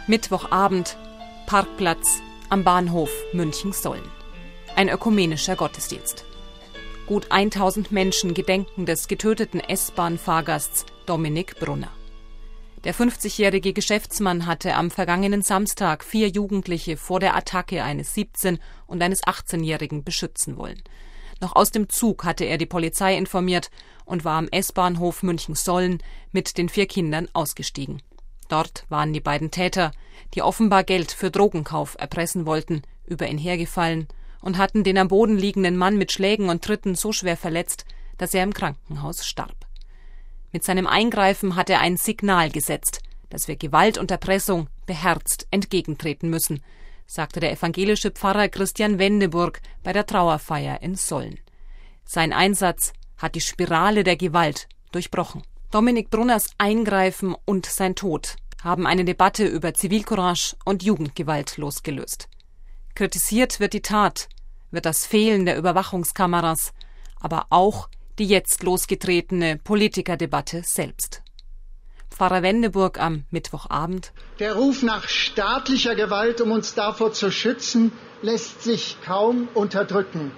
Mittwochabend, Parkplatz am Bahnhof München-Solln. Ein ökumenischer Gottesdienst. Gut 1000 Menschen gedenken des getöteten S-Bahn-Fahrgasts Dominik Brunner. Der 50-jährige Geschäftsmann hatte am vergangenen Samstag 4 Jugendliche vor der Attacke eines 17- und eines 18-Jährigen beschützen wollen. Noch aus dem Zug hatte er die Polizei informiert und war am S-Bahnhof München-Solln mit den 4 Kindern ausgestiegen. Dort waren die beiden Täter, die offenbar Geld für Drogenkauf erpressen wollten, über ihn hergefallen und hatten den am Boden liegenden Mann mit Schlägen und Tritten so schwer verletzt, dass er im Krankenhaus starb. Mit seinem Eingreifen hat er ein Signal gesetzt, dass wir Gewalt und Erpressung beherzt entgegentreten müssen, sagte der evangelische Pfarrer Christian Wendeburg bei der Trauerfeier in Solln. Sein Einsatz hat die Spirale der Gewalt durchbrochen. Dominik Brunners Eingreifen und sein Tod haben eine Debatte über Zivilcourage und Jugendgewalt losgelöst. Kritisiert wird die Tat, wird das Fehlen der Überwachungskameras, aber auch die jetzt losgetretene Politikerdebatte selbst. Pfarrer Wendeburg am Mittwochabend: Der Ruf nach staatlicher Gewalt, um uns davor zu schützen, lässt sich kaum unterdrücken.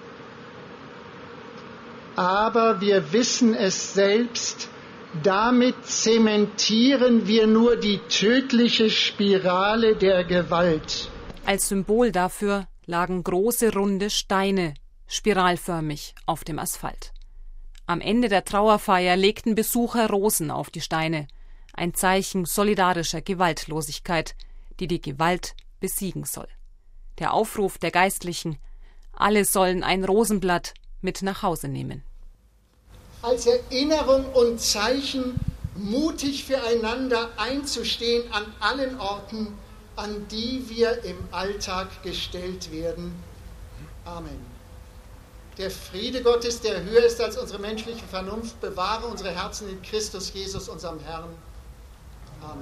Aber wir wissen es selbst, damit zementieren wir nur die tödliche Spirale der Gewalt. Als Symbol dafür lagen große runde Steine, spiralförmig, auf dem Asphalt. Am Ende der Trauerfeier legten Besucher Rosen auf die Steine, ein Zeichen solidarischer Gewaltlosigkeit, die die Gewalt besiegen soll. Der Aufruf der Geistlichen: Alle sollen ein Rosenblatt mit nach Hause nehmen. Als Erinnerung und Zeichen, mutig füreinander einzustehen an allen Orten, an die wir im Alltag gestellt werden. Amen. Der Friede Gottes, der höher ist als unsere menschliche Vernunft, bewahre unsere Herzen in Christus Jesus, unserem Herrn. Amen.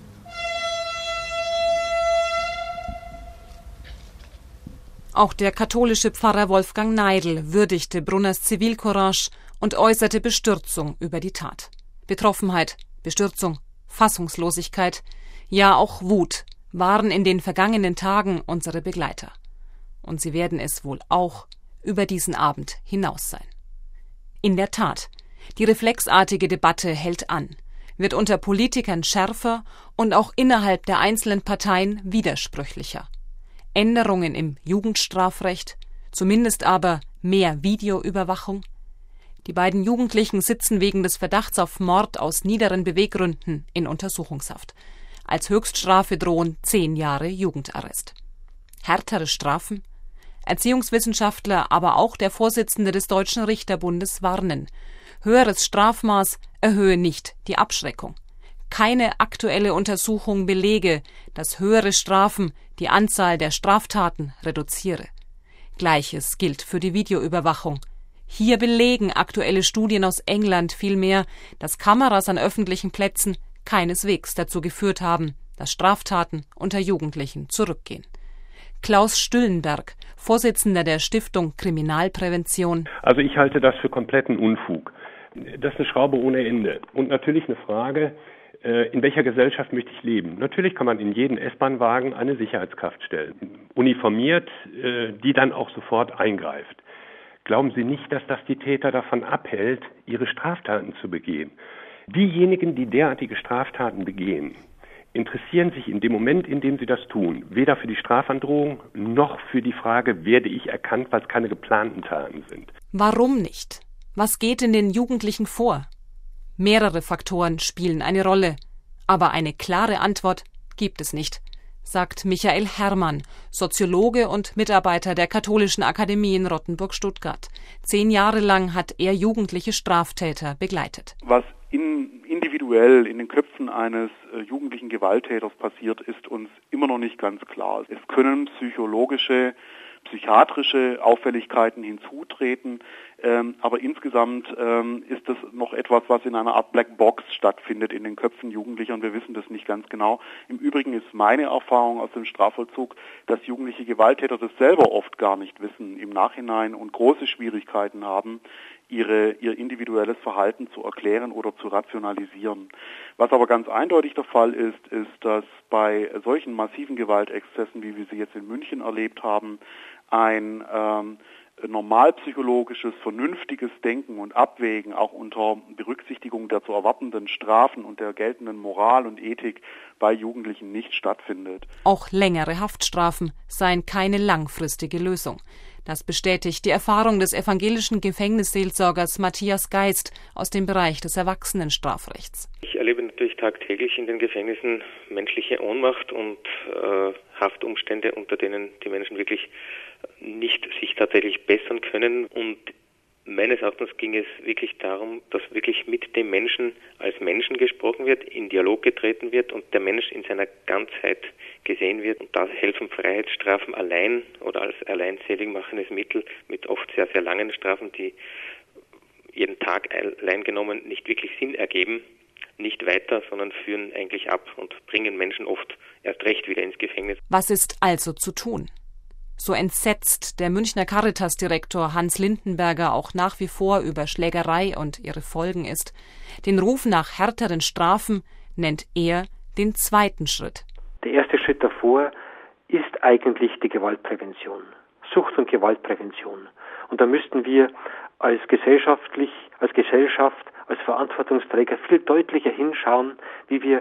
Auch der katholische Pfarrer Wolfgang Neidl würdigte Brunners Zivilcourage und äußerte Bestürzung über die Tat. Betroffenheit, Bestürzung, Fassungslosigkeit, ja auch Wut waren in den vergangenen Tagen unsere Begleiter. Und sie werden es wohl auch über diesen Abend hinaus sein. In der Tat, die reflexartige Debatte hält an, wird unter Politikern schärfer und auch innerhalb der einzelnen Parteien widersprüchlicher. Änderungen im Jugendstrafrecht, zumindest aber mehr Videoüberwachung. Die beiden Jugendlichen sitzen wegen des Verdachts auf Mord aus niederen Beweggründen in Untersuchungshaft. Als Höchststrafe drohen 10 Jahre Jugendarrest. Härtere Strafen? Erziehungswissenschaftler, aber auch der Vorsitzende des Deutschen Richterbundes warnen: Höheres Strafmaß erhöhe nicht die Abschreckung. Keine aktuelle Untersuchung belege, dass höhere Strafen die Anzahl der Straftaten reduziere. Gleiches gilt für die Videoüberwachung. Hier belegen aktuelle Studien aus England vielmehr, dass Kameras an öffentlichen Plätzen keineswegs dazu geführt haben, dass Straftaten unter Jugendlichen zurückgehen. Klaus Stüllenberg, Vorsitzender der Stiftung Kriminalprävention: Also ich halte das für kompletten Unfug. Das ist eine Schraube ohne Ende. Und natürlich eine Frage, in welcher Gesellschaft möchte ich leben? Natürlich kann man in jeden S-Bahn-Wagen eine Sicherheitskraft stellen, uniformiert, die dann auch sofort eingreift. Glauben Sie nicht, dass das die Täter davon abhält, ihre Straftaten zu begehen? Diejenigen, die derartige Straftaten begehen, interessieren sich in dem Moment, in dem sie das tun, weder für die Strafandrohung noch für die Frage, werde ich erkannt, weil es keine geplanten Taten sind. Warum nicht? Was geht in den Jugendlichen vor? Mehrere Faktoren spielen eine Rolle, aber eine klare Antwort gibt es nicht, sagt Michael Herrmann, Soziologe und Mitarbeiter der Katholischen Akademie in Rottenburg-Stuttgart. 10 Jahre lang hat er jugendliche Straftäter begleitet. Was individuell in den Köpfen eines jugendlichen Gewalttäters passiert, ist uns immer noch nicht ganz klar. Es können psychologische, psychiatrische Auffälligkeiten hinzutreten. Aber insgesamt ist das noch etwas, was in einer Art Black Box stattfindet in den Köpfen Jugendlicher und wir wissen das nicht ganz genau. Im Übrigen ist meine Erfahrung aus dem Strafvollzug, dass jugendliche Gewalttäter das selber oft gar nicht wissen im Nachhinein und große Schwierigkeiten haben, ihr individuelles Verhalten zu erklären oder zu rationalisieren. Was aber ganz eindeutig der Fall ist, dass bei solchen massiven Gewaltexzessen, wie wir sie jetzt in München erlebt haben, ein normalpsychologisches, vernünftiges Denken und Abwägen, auch unter Berücksichtigung der zu erwartenden Strafen und der geltenden Moral und Ethik bei Jugendlichen nicht stattfindet. Auch längere Haftstrafen seien keine langfristige Lösung. Das bestätigt die Erfahrung des evangelischen Gefängnisseelsorgers Matthias Geist aus dem Bereich des Erwachsenenstrafrechts. Ich erlebe natürlich tagtäglich in den Gefängnissen menschliche Ohnmacht und Haftumstände, unter denen die Menschen wirklich nicht sich tatsächlich bessern können. Und meines Erachtens ging es wirklich darum, dass wirklich mit dem Menschen als Menschen gesprochen wird, in Dialog getreten wird und der Mensch in seiner Ganzheit gesehen wird. Und da helfen Freiheitsstrafen allein oder als alleinselig machendes Mittel mit oft sehr, sehr langen Strafen, die jeden Tag allein genommen nicht wirklich Sinn ergeben, nicht weiter, sondern führen eigentlich ab und bringen Menschen oft erst recht wieder ins Gefängnis. Was ist also zu tun? So entsetzt der Münchner Caritas-Direktor Hans Lindenberger auch nach wie vor über Schlägerei und ihre Folgen ist, den Ruf nach härteren Strafen nennt er den zweiten Schritt. Der erste Schritt davor ist eigentlich die Gewaltprävention, Sucht- und Gewaltprävention. Und da müssten wir als Gesellschaft, als Verantwortungsträger viel deutlicher hinschauen, wie wir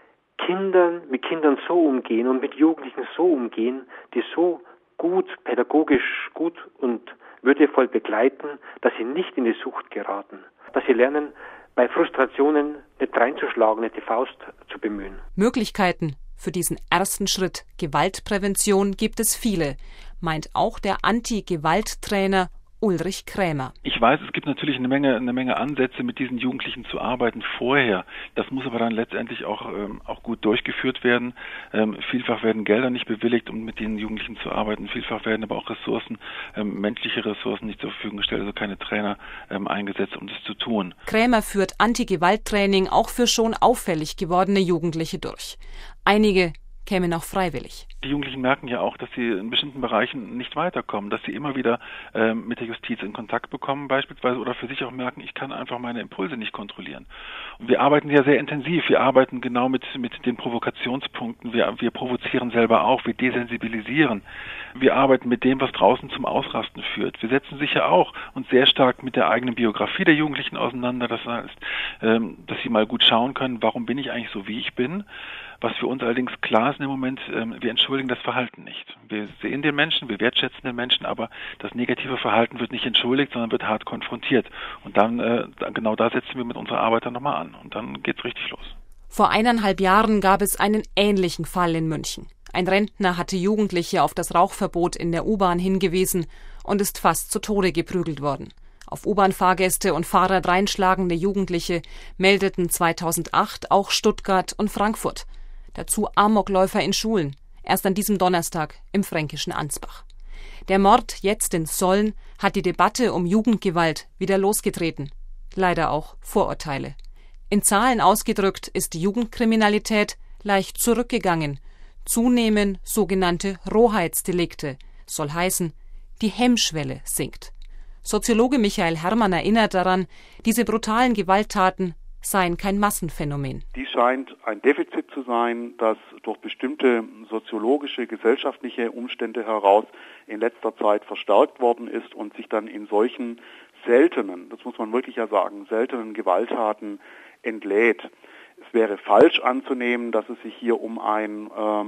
mit Kindern so umgehen und mit Jugendlichen so umgehen, die so gut, pädagogisch gut und würdevoll begleiten, dass sie nicht in die Sucht geraten, dass sie lernen, bei Frustrationen nicht reinzuschlagen, nicht die Faust zu bemühen. Möglichkeiten für diesen ersten Schritt Gewaltprävention gibt es viele, meint auch der Anti-Gewalt-Trainer Ulrich Krämer. Ich weiß, es gibt natürlich eine Menge Ansätze, mit diesen Jugendlichen zu arbeiten vorher. Das muss aber dann letztendlich auch gut durchgeführt werden. Vielfach werden Gelder nicht bewilligt, um mit den Jugendlichen zu arbeiten. Vielfach werden aber auch Ressourcen, menschliche Ressourcen nicht zur Verfügung gestellt, also keine Trainer eingesetzt, um das zu tun. Krämer führt Anti-Gewalt-Training auch für schon auffällig gewordene Jugendliche durch. Einige kämen auch freiwillig. Die Jugendlichen merken ja auch, dass sie in bestimmten Bereichen nicht weiterkommen, dass sie immer wieder mit der Justiz in Kontakt bekommen beispielsweise oder für sich auch merken, ich kann einfach meine Impulse nicht kontrollieren. Und wir arbeiten ja sehr intensiv, wir arbeiten genau mit den Provokationspunkten, wir provozieren selber auch, wir desensibilisieren, wir arbeiten mit dem, was draußen zum Ausrasten führt. Wir setzen sicher auch uns sehr stark mit der eigenen Biografie der Jugendlichen auseinander, das heißt, dass sie mal gut schauen können, warum bin ich eigentlich so, wie ich bin. Was für uns allerdings klar ist im Moment, wir entschuldigen das Verhalten nicht. Wir sehen den Menschen, wir wertschätzen den Menschen, aber das negative Verhalten wird nicht entschuldigt, sondern wird hart konfrontiert. Und dann, genau da setzen wir mit unserer Arbeit dann nochmal an. Und dann geht's richtig los. Vor 1,5 Jahren gab es einen ähnlichen Fall in München. Ein Rentner hatte Jugendliche auf das Rauchverbot in der U-Bahn hingewiesen und ist fast zu Tode geprügelt worden. Auf U-Bahn-Fahrgäste und Fahrer dreinschlagende Jugendliche meldeten 2008 auch Stuttgart und Frankfurt. Dazu Amokläufer in Schulen, erst an diesem Donnerstag im fränkischen Ansbach. Der Mord jetzt in Solln hat die Debatte um Jugendgewalt wieder losgetreten. Leider auch Vorurteile. In Zahlen ausgedrückt ist die Jugendkriminalität leicht zurückgegangen. Zunehmen sogenannte Rohheitsdelikte, soll heißen, die Hemmschwelle sinkt. Soziologe Michael Herrmann erinnert daran, diese brutalen Gewalttaten seien kein Massenphänomen. Dies scheint ein Defizit zu sein, das durch bestimmte soziologische, gesellschaftliche Umstände heraus in letzter Zeit verstärkt worden ist und sich dann in solchen seltenen, das muss man wirklich ja sagen, seltenen Gewalttaten entlädt. Es wäre falsch anzunehmen, dass es sich hier um ein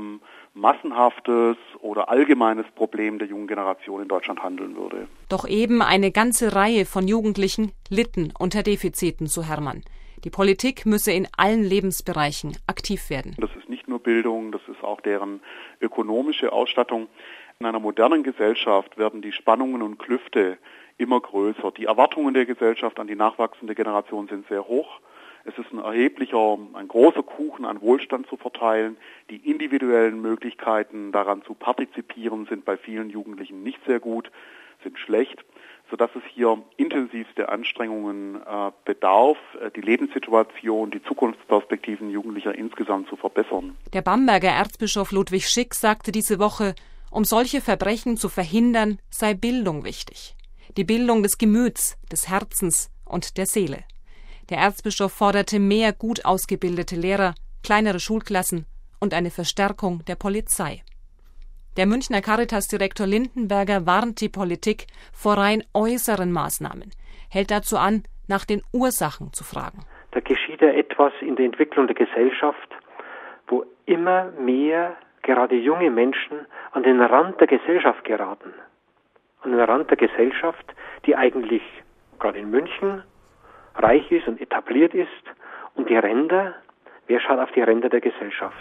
massenhaftes oder allgemeines Problem der jungen Generation in Deutschland handeln würde. Doch eben eine ganze Reihe von Jugendlichen litten unter Defiziten, so Herrmann. Die Politik müsse in allen Lebensbereichen aktiv werden. Das ist nicht nur Bildung, das ist auch deren ökonomische Ausstattung. In einer modernen Gesellschaft werden die Spannungen und Klüfte immer größer. Die Erwartungen der Gesellschaft an die nachwachsende Generation sind sehr hoch. Es ist ein großer Kuchen an Wohlstand zu verteilen. Die individuellen Möglichkeiten, daran zu partizipieren, sind bei vielen Jugendlichen nicht sehr gut, sind schlecht. sodass es hier intensivste Anstrengungen bedarf, die Lebenssituation, die Zukunftsperspektiven Jugendlicher insgesamt zu verbessern. Der Bamberger Erzbischof Ludwig Schick sagte diese Woche, um solche Verbrechen zu verhindern, sei Bildung wichtig. Die Bildung des Gemüts, des Herzens und der Seele. Der Erzbischof forderte mehr gut ausgebildete Lehrer, kleinere Schulklassen und eine Verstärkung der Polizei. Der Münchner Caritas-Direktor Lindenberger warnt die Politik vor rein äußeren Maßnahmen, hält dazu an, nach den Ursachen zu fragen. Da geschieht ja etwas in der Entwicklung der Gesellschaft, wo immer mehr gerade junge Menschen an den Rand der Gesellschaft geraten. An den Rand der Gesellschaft, die eigentlich gerade in München reich ist und etabliert ist. Und die Ränder, wer schaut auf die Ränder der Gesellschaft?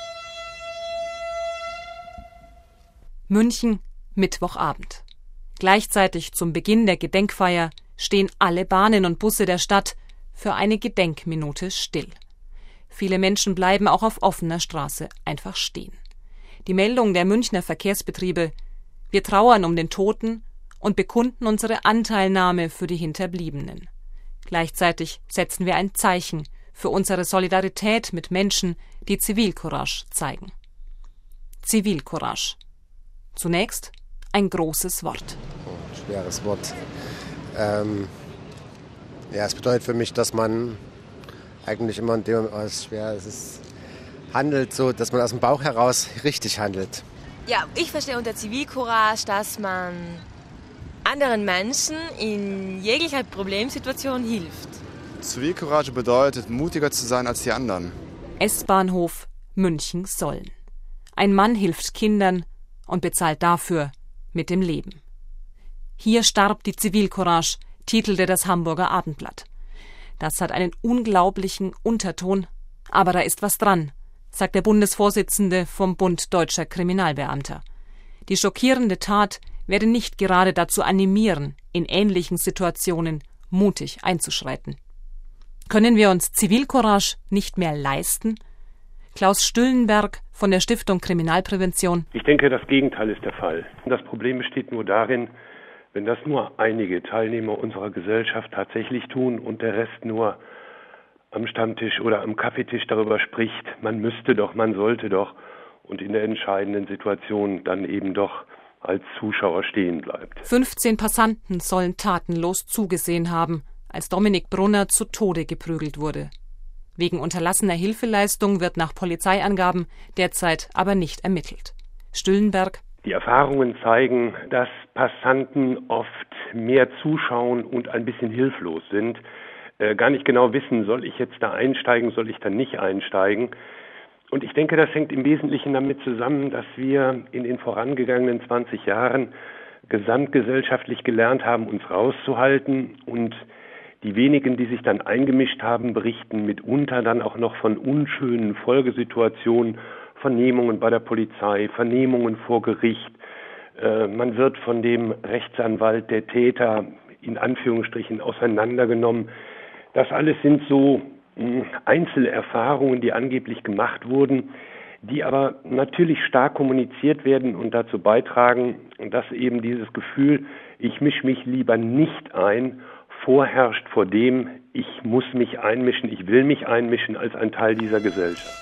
München, Mittwochabend. Gleichzeitig zum Beginn der Gedenkfeier stehen alle Bahnen und Busse der Stadt für eine Gedenkminute still. Viele Menschen bleiben auch auf offener Straße einfach stehen. Die Meldung der Münchner Verkehrsbetriebe: Wir trauern um den Toten und bekunden unsere Anteilnahme für die Hinterbliebenen. Gleichzeitig setzen wir ein Zeichen für unsere Solidarität mit Menschen, die Zivilcourage zeigen. Zivilcourage. Zunächst ein großes Wort. Schweres Wort. Es bedeutet für mich, dass man eigentlich immer in dem, handelt, so dass man aus dem Bauch heraus richtig handelt. Ja, ich verstehe unter Zivilcourage, dass man anderen Menschen in jeglicher Problemsituation hilft. Zivilcourage bedeutet, mutiger zu sein als die anderen. S-Bahnhof München-Solln. Ein Mann hilft Kindern und bezahlt dafür mit dem Leben. Hier starb die Zivilcourage, titelte das Hamburger Abendblatt. Das hat einen unglaublichen Unterton, aber da ist was dran, sagt der Bundesvorsitzende vom Bund Deutscher Kriminalbeamter. Die schockierende Tat werde nicht gerade dazu animieren, in ähnlichen Situationen mutig einzuschreiten. Können wir uns Zivilcourage nicht mehr leisten? Klaus Stüllenberg von der Stiftung Kriminalprävention. Ich denke, das Gegenteil ist der Fall. Das Problem besteht nur darin, wenn das nur einige Teilnehmer unserer Gesellschaft tatsächlich tun und der Rest nur am Stammtisch oder am Kaffeetisch darüber spricht, man müsste doch, man sollte doch, und in der entscheidenden Situation dann eben doch als Zuschauer stehen bleibt. 15 Passanten sollen tatenlos zugesehen haben, als Dominik Brunner zu Tode geprügelt wurde. Wegen unterlassener Hilfeleistung wird nach Polizeiangaben derzeit aber nicht ermittelt. Stüllenberg: Die Erfahrungen zeigen, dass Passanten oft mehr zuschauen und ein bisschen hilflos sind, gar nicht genau wissen, soll ich jetzt da einsteigen, soll ich da nicht einsteigen. Und ich denke, das hängt im Wesentlichen damit zusammen, dass wir in den vorangegangenen 20 Jahren gesamtgesellschaftlich gelernt haben, uns rauszuhalten, und die wenigen, die sich dann eingemischt haben, berichten mitunter dann auch noch von unschönen Folgesituationen, Vernehmungen bei der Polizei, Vernehmungen vor Gericht. Man wird von dem Rechtsanwalt der Täter in Anführungsstrichen auseinandergenommen. Das alles sind so Einzelerfahrungen, die angeblich gemacht wurden, die aber natürlich stark kommuniziert werden und dazu beitragen, dass eben dieses Gefühl, ich mische mich lieber nicht ein, vorherrscht vor dem, ich muss mich einmischen, ich will mich einmischen als ein Teil dieser Gesellschaft.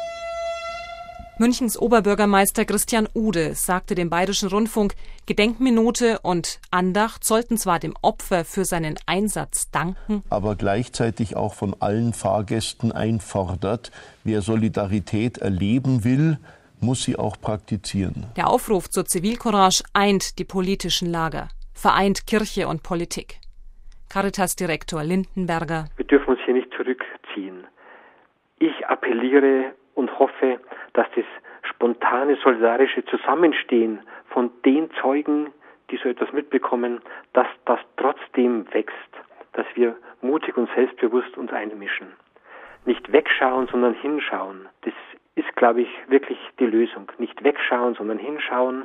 Münchens Oberbürgermeister Christian Ude sagte dem Bayerischen Rundfunk, Gedenkminute und Andacht sollten zwar dem Opfer für seinen Einsatz danken, aber gleichzeitig auch von allen Fahrgästen einfordert, wer Solidarität erleben will, muss sie auch praktizieren. Der Aufruf zur Zivilcourage eint die politischen Lager, vereint Kirche und Politik. Caritas-Direktor Lindenberger: Wir dürfen uns hier nicht zurückziehen. Ich appelliere und hoffe, dass das spontane, solidarische Zusammenstehen von den Zeugen, die so etwas mitbekommen, dass das trotzdem wächst, dass wir mutig und selbstbewusst uns einmischen. Nicht wegschauen, sondern hinschauen. Das ist, glaube ich, wirklich die Lösung. Nicht wegschauen, sondern hinschauen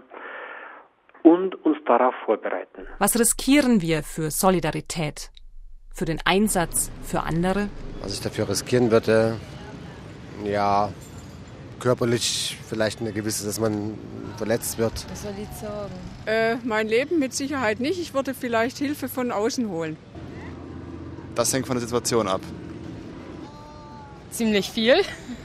und uns darauf vorbereiten. Was riskieren wir für Solidarität, für den Einsatz für andere? Was ich dafür riskieren würde, körperlich vielleicht eine gewisse, dass man verletzt wird. Was soll ich sagen? Mein Leben mit Sicherheit nicht. Ich würde vielleicht Hilfe von außen holen. Das hängt von der Situation ab. Ziemlich viel.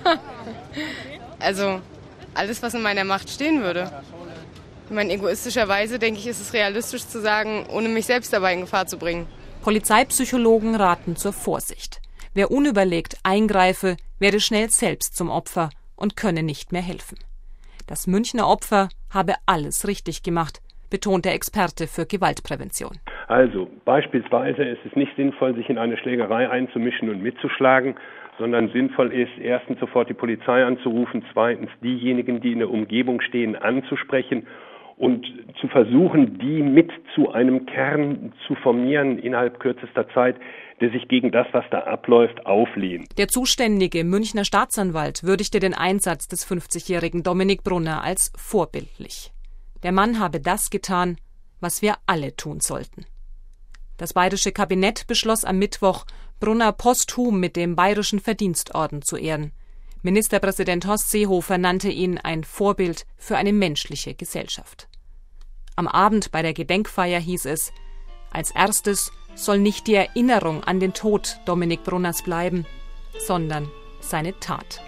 Also alles, was in meiner Macht stehen würde. Ich meine, egoistischerweise denke ich, ist es realistisch zu sagen, ohne mich selbst dabei in Gefahr zu bringen. Polizeipsychologen raten zur Vorsicht. Wer unüberlegt eingreife, werde schnell selbst zum Opfer und könne nicht mehr helfen. Das Münchner Opfer habe alles richtig gemacht, betont der Experte für Gewaltprävention. Also beispielsweise ist es nicht sinnvoll, sich in eine Schlägerei einzumischen und mitzuschlagen, sondern sinnvoll ist, erstens sofort die Polizei anzurufen, zweitens diejenigen, die in der Umgebung stehen, anzusprechen und zu versuchen, die mit zu einem Kern zu formieren innerhalb kürzester Zeit, der sich gegen das, was da abläuft, auflehnt. Der zuständige Münchner Staatsanwalt würdigte den Einsatz des 50-jährigen Dominik Brunner als vorbildlich. Der Mann habe das getan, was wir alle tun sollten. Das bayerische Kabinett beschloss am Mittwoch, Brunner posthum mit dem Bayerischen Verdienstorden zu ehren. Ministerpräsident Horst Seehofer nannte ihn ein Vorbild für eine menschliche Gesellschaft. Am Abend bei der Gedenkfeier hieß es, als erstes soll nicht die Erinnerung an den Tod Dominik Brunners bleiben, sondern seine Tat.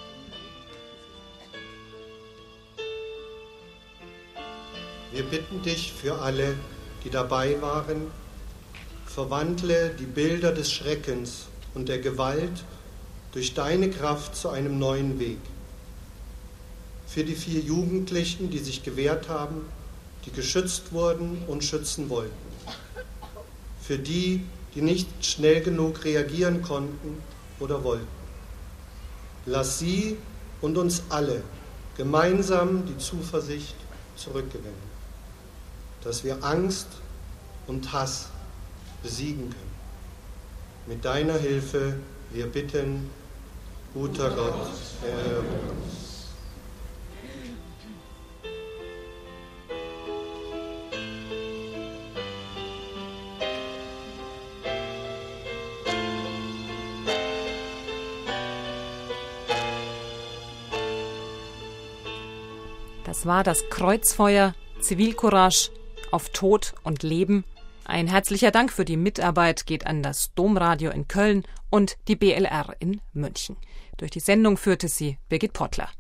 Wir bitten dich für alle, die dabei waren, verwandle die Bilder des Schreckens und der Gewalt durch deine Kraft zu einem neuen Weg. Für die 4 Jugendlichen, die sich gewehrt haben, die geschützt wurden und schützen wollten. Für die, die nicht schnell genug reagieren konnten oder wollten. Lass sie und uns alle gemeinsam die Zuversicht zurückgewinnen, dass wir Angst und Hass besiegen können. Mit deiner Hilfe, wir bitten, guter Gott, erhöre uns. Das war das Kreuzfeuer Zivilcourage auf Tod und Leben. Ein herzlicher Dank für die Mitarbeit geht an das Domradio in Köln und die BLR in München. Durch die Sendung führte sie Birgit Pottler.